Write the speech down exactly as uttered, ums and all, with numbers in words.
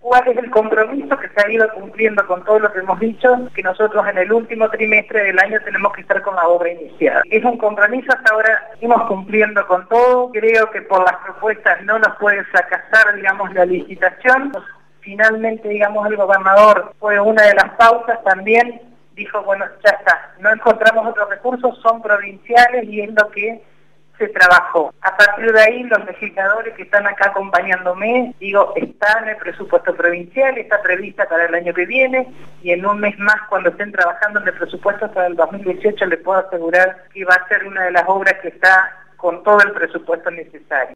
cuál es el compromiso que se ha ido cumpliendo con todo lo que hemos dicho, que nosotros en el último trimestre del año tenemos que estar con la obra iniciada. Es un compromiso, hasta ahora seguimos cumpliendo con todo. Creo que por las propuestas no nos puede fracasar, digamos, la licitación. Finalmente, digamos, el gobernador fue una de las pausas también, dijo, bueno, ya está, no encontramos otros recursos, son provinciales y es lo que se trabajó. A partir de ahí, los legisladores que están acá acompañándome, digo, está en el presupuesto provincial, está prevista para el año que viene, y en un mes más, cuando estén trabajando en el presupuesto para el dos mil dieciocho, les puedo asegurar que va a ser una de las obras que está con todo el presupuesto necesario.